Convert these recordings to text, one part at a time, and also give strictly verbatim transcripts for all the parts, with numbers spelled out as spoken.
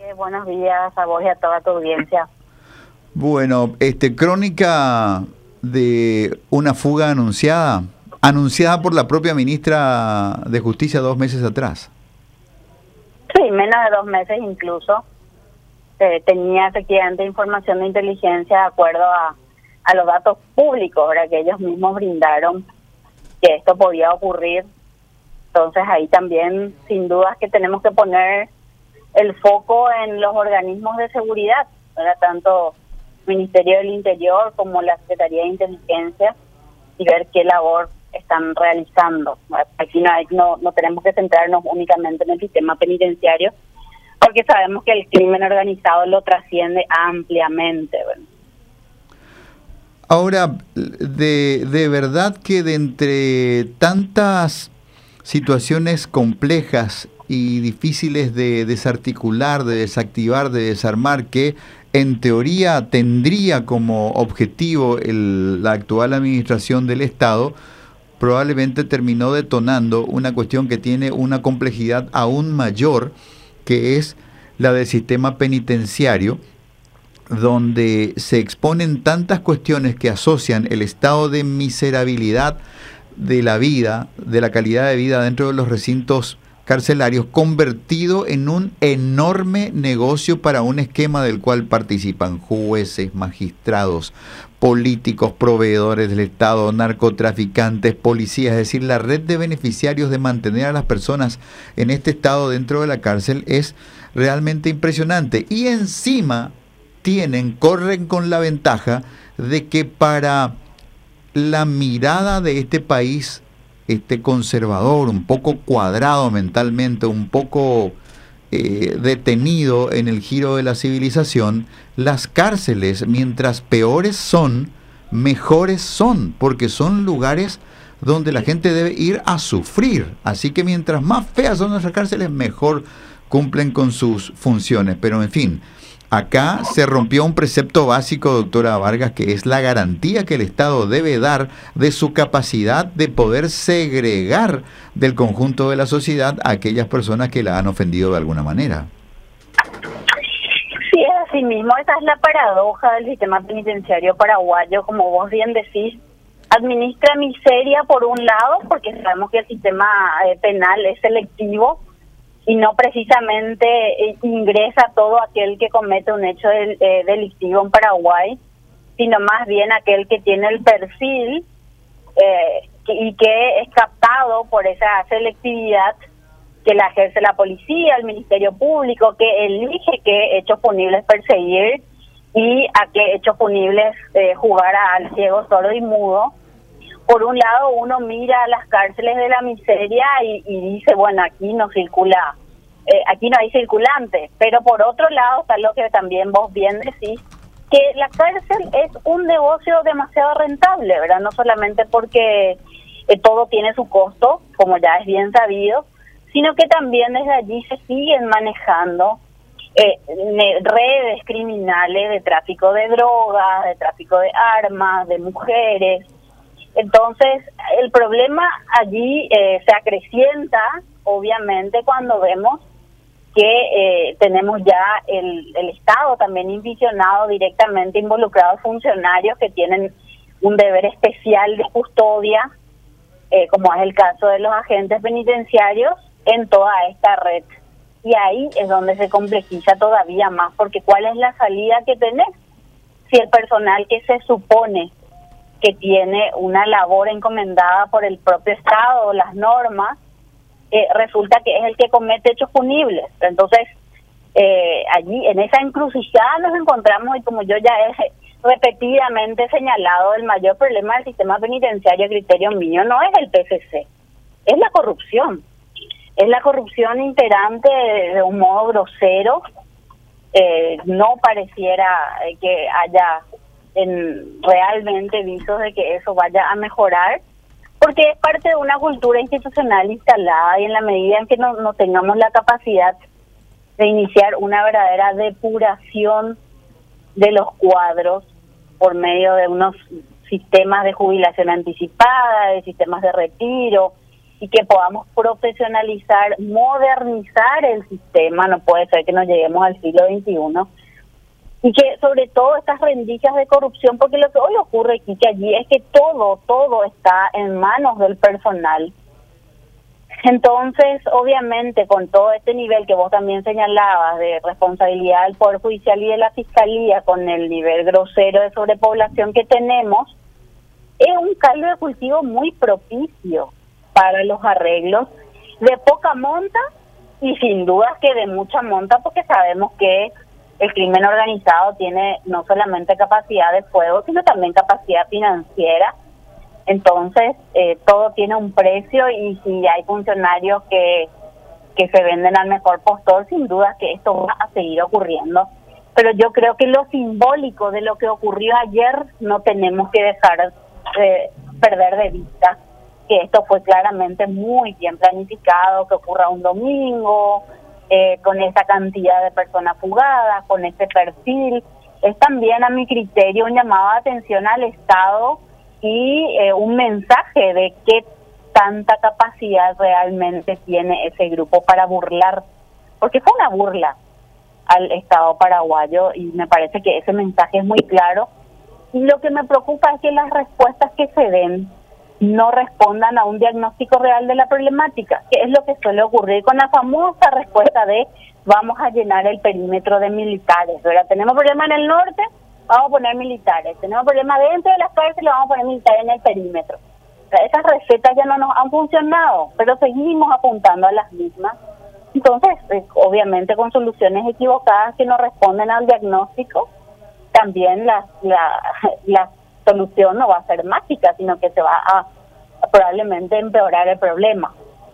Eh, buenos días a vos y a toda tu audiencia. Bueno, este crónica de una fuga anunciada, anunciada por la propia ministra de Justicia dos meses atrás. Sí, menos de dos meses incluso. Eh, tenía efectivamente información de inteligencia de acuerdo a, a los datos públicos, ¿verdad?, que ellos mismos brindaron que esto podía ocurrir. Entonces ahí también, sin dudas, que tenemos que poner el foco en los organismos de seguridad, ¿verdad?, tanto Ministerio del Interior como la Secretaría de Inteligencia, y ver qué labor están realizando. Aquí no, hay, no, no tenemos que centrarnos únicamente en el sistema penitenciario, porque sabemos que el crimen organizado lo trasciende ampliamente. Bueno. Ahora, de, de verdad que de entre tantas situaciones complejas y difíciles de desarticular, de desactivar, de desarmar, que en teoría tendría como objetivo el, la actual administración del Estado, probablemente terminó detonando una cuestión que tiene una complejidad aún mayor, que es la del sistema penitenciario, donde se exponen tantas cuestiones que asocian el estado de miserabilidad de la vida, de la calidad de vida dentro de los recintos carcelarios, convertido en un enorme negocio para un esquema del cual participan jueces, magistrados, políticos, proveedores del Estado, narcotraficantes, policías. Es decir, la red de beneficiarios de mantener a las personas en este estado dentro de la cárcel es realmente impresionante. Y encima tienen, corren con la ventaja de que para la mirada de este país, este conservador, un poco cuadrado mentalmente, un poco eh, detenido en el giro de la civilización, las cárceles, mientras peores son, mejores son, porque son lugares donde la gente debe ir a sufrir. Así que mientras más feas son nuestras cárceles, mejor cumplen con sus funciones. Pero en fin, acá se rompió un precepto básico, doctora Vargas, que es la garantía que el Estado debe dar de su capacidad de poder segregar del conjunto de la sociedad a aquellas personas que la han ofendido de alguna manera. Sí, es así mismo. Esa es la paradoja del sistema penitenciario paraguayo, como vos bien decís. Administra miseria por un lado, porque sabemos que el sistema eh, penal es selectivo, y no precisamente eh, ingresa todo aquel que comete un hecho de, eh, delictivo en Paraguay, sino más bien aquel que tiene el perfil eh, que, y que es captado por esa selectividad que la ejerce la policía, el Ministerio Público, que elige qué hechos punibles perseguir y a qué hechos punibles eh, jugar al ciego, sordo y mudo. Por un lado, uno mira las cárceles de la miseria y, y dice, bueno, aquí no circula, eh, aquí no hay circulante. Pero por otro lado está lo que también vos bien decís, que la cárcel es un negocio demasiado rentable, ¿verdad? No solamente porque eh, todo tiene su costo, como ya es bien sabido, sino que también desde allí se siguen manejando eh, redes criminales de tráfico de drogas, de tráfico de armas, de mujeres. Entonces, el problema allí eh, se acrecienta, obviamente, cuando vemos que eh, tenemos ya el, el Estado también invisionado, directamente involucrados funcionarios que tienen un deber especial de custodia, eh, como es el caso de los agentes penitenciarios, en toda esta red. Y ahí es donde se complejiza todavía más, porque ¿cuál es la salida que tenés? Si el personal que se supone que tiene una labor encomendada por el propio Estado o las normas, eh, resulta que es el que comete hechos punibles. Entonces, eh, allí en esa encrucijada nos encontramos, y como yo ya he repetidamente señalado, el mayor problema del sistema penitenciario a criterio mío no es el P C C, es la corrupción. Es la corrupción imperante de, de un modo grosero. Eh, no pareciera eh, que haya en realmente visos de que eso vaya a mejorar, porque es parte de una cultura institucional instalada, y en la medida en que no, no tengamos la capacidad de iniciar una verdadera depuración de los cuadros por medio de unos sistemas de jubilación anticipada, de sistemas de retiro, y que podamos profesionalizar, modernizar el sistema. No puede ser que nos lleguemos al siglo veintiuno. Y que sobre todo estas rendijas de corrupción, porque lo que hoy ocurre aquí, que allí es que todo, todo está en manos del personal. Entonces, obviamente, con todo este nivel que vos también señalabas de responsabilidad del Poder Judicial y de la Fiscalía, con el nivel grosero de sobrepoblación que tenemos, es un caldo de cultivo muy propicio para los arreglos de poca monta y sin duda que de mucha monta, porque sabemos que el crimen organizado tiene no solamente capacidad de fuego, sino también capacidad financiera. Entonces, eh, todo tiene un precio, y si hay funcionarios que, que se venden al mejor postor, sin duda que esto va a seguir ocurriendo. Pero yo creo que lo simbólico de lo que ocurrió ayer no tenemos que dejar de perder de vista, que esto fue claramente muy bien planificado, que ocurra un domingo, Eh, con esa cantidad de personas fugadas, con ese perfil. Es también, a mi criterio, un llamado de atención al Estado y eh, un mensaje de qué tanta capacidad realmente tiene ese grupo para burlar, porque fue una burla al Estado paraguayo, y me parece que ese mensaje es muy claro. Y lo que me preocupa es que las respuestas que se den no respondan a un diagnóstico real de la problemática, que es lo que suele ocurrir con la famosa respuesta de vamos a llenar el perímetro de militares, ¿verdad? Tenemos problemas en el norte, vamos a poner militares. Tenemos problemas dentro de las cárceles, vamos a poner militares en el perímetro. O sea, esas recetas ya no nos han funcionado, pero seguimos apuntando a las mismas. Entonces, eh, obviamente con soluciones equivocadas que no responden al diagnóstico, también la, la, la solución no va a ser mágica, sino que se va a, a probablemente empeorar el problema.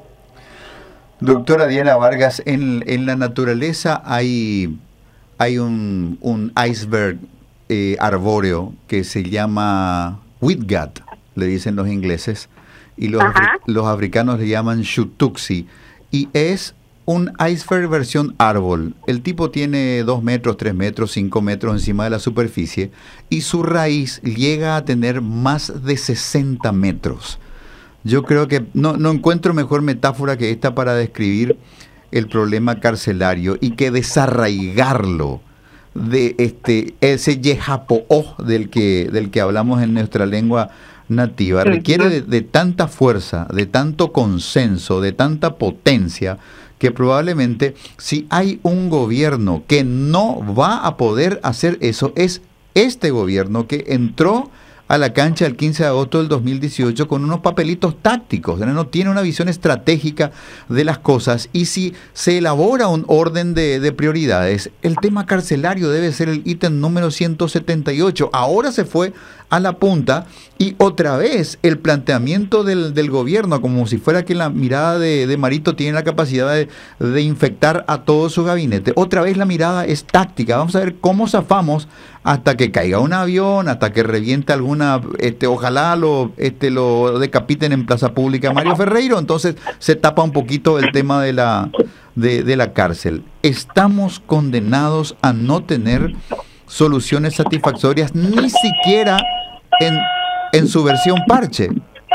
Doctora Diana Vargas, en, en la naturaleza hay, hay un, un iceberg eh, arbóreo que se llama wheatgut, le dicen los ingleses, y los, afri- los africanos le llaman shutuxi, y es un iceberg versión árbol. El tipo tiene dos metros, tres metros, cinco metros encima de la superficie, y su raíz llega a tener más de sesenta metros. Yo creo que no, no encuentro mejor metáfora que esta para describir el problema carcelario, y que desarraigarlo de este ese yejapo'ó del que, del que hablamos en nuestra lengua nativa requiere de, de tanta fuerza, de tanto consenso, de tanta potencia, que probablemente si hay un gobierno que no va a poder hacer eso, es este gobierno que entró a la cancha el quince de agosto del dos mil dieciocho con unos papelitos tácticos, no tiene una visión estratégica de las cosas, y si se elabora un orden de, de prioridades, el tema carcelario debe ser el ítem número ciento setenta y ocho. Ahora se fue a la punta, y otra vez el planteamiento del, del gobierno, como si fuera que la mirada de, de Marito tiene la capacidad de, de infectar a todo su gabinete. Otra vez la mirada es táctica. Vamos a ver cómo zafamos hasta que caiga un avión, hasta que reviente alguna, este, ojalá lo, este, lo decapiten en plaza pública Mario Ferreiro. Entonces se tapa un poquito el tema de la, de, de la cárcel. Estamos condenados a no tener soluciones satisfactorias, ni siquiera en, en su versión parche.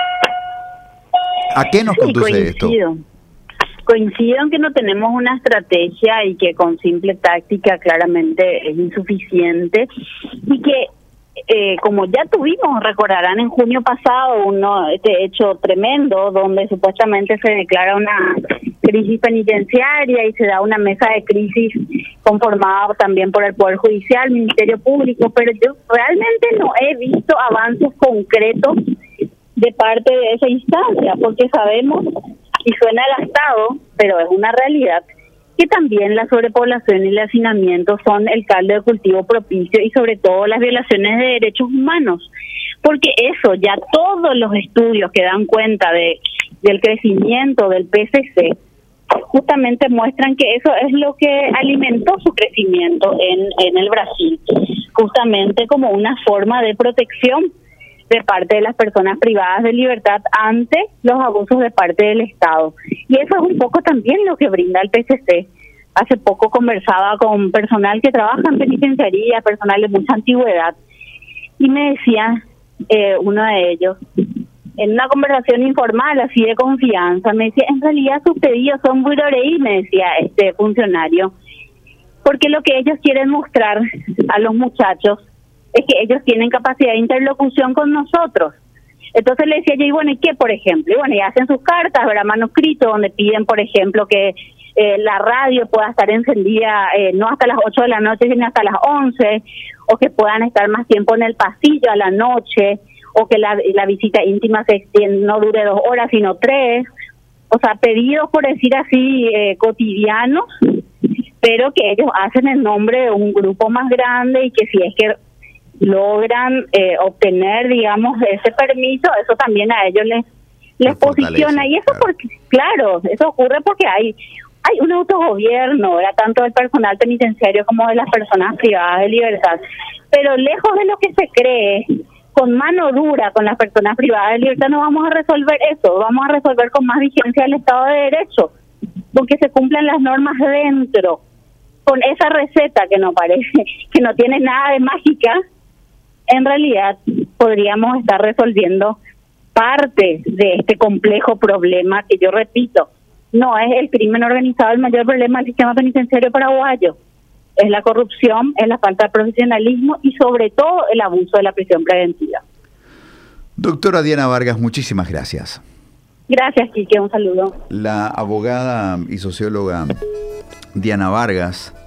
¿A qué nos conduce sí, esto? Coincido en que no tenemos una estrategia, y que con simple táctica claramente es insuficiente, y que eh, como ya tuvimos, recordarán en junio pasado, uno este hecho tremendo donde supuestamente se declara una crisis penitenciaria y se da una mesa de crisis conformada también por el Poder Judicial, Ministerio Público, pero yo realmente no he visto avances concretos de parte de esa instancia, porque sabemos, y suena gastado, pero es una realidad, que también la sobrepoblación y el hacinamiento son el caldo de cultivo propicio, y sobre todo las violaciones de derechos humanos, porque eso ya todos los estudios que dan cuenta de del crecimiento del P C C justamente muestran que eso es lo que alimentó su crecimiento en, en el Brasil, justamente como una forma de protección de parte de las personas privadas de libertad ante los abusos de parte del Estado. Y eso es un poco también lo que brinda el P C C. Hace poco conversaba con personal que trabaja en penitenciaría, personal de mucha antigüedad, y me decía eh, uno de ellos en una conversación informal, así de confianza, me decía, en realidad sus pedidos son muy doreí, me decía este funcionario, porque lo que ellos quieren mostrar a los muchachos es que ellos tienen capacidad de interlocución con nosotros. Entonces le decía yo, y bueno, ¿y qué, por ejemplo? Y bueno, y hacen sus cartas, ¿verdad? Manuscritos, donde piden, por ejemplo, que eh, la radio pueda estar encendida eh, no hasta las ocho de la noche, sino hasta las once, o que puedan estar más tiempo en el pasillo a la noche, o que la, la visita íntima se extienda, no dure dos horas, sino tres. O sea, pedidos, por decir así, eh, cotidianos, pero que ellos hacen en nombre de un grupo más grande y que si es que logran eh, obtener, digamos, ese permiso, eso también a ellos les les posiciona. Y eso claro. porque, claro, eso ocurre porque hay hay un autogobierno, ¿verdad? Tanto del personal penitenciario como de las personas privadas de libertad. Pero lejos de lo que se cree, con mano dura con las personas privadas de libertad no vamos a resolver eso, vamos a resolver con más vigencia del Estado de Derecho, porque se cumplan las normas dentro, con esa receta que no parece, que no tiene nada de mágica. En realidad podríamos estar resolviendo parte de este complejo problema que, yo repito, no es el crimen organizado el mayor problema del sistema penitenciario paraguayo. Es la corrupción, es la falta de profesionalismo y sobre todo el abuso de la prisión preventiva. Doctora Diana Vargas, muchísimas gracias. Gracias, Quique, un saludo. La abogada y socióloga Diana Vargas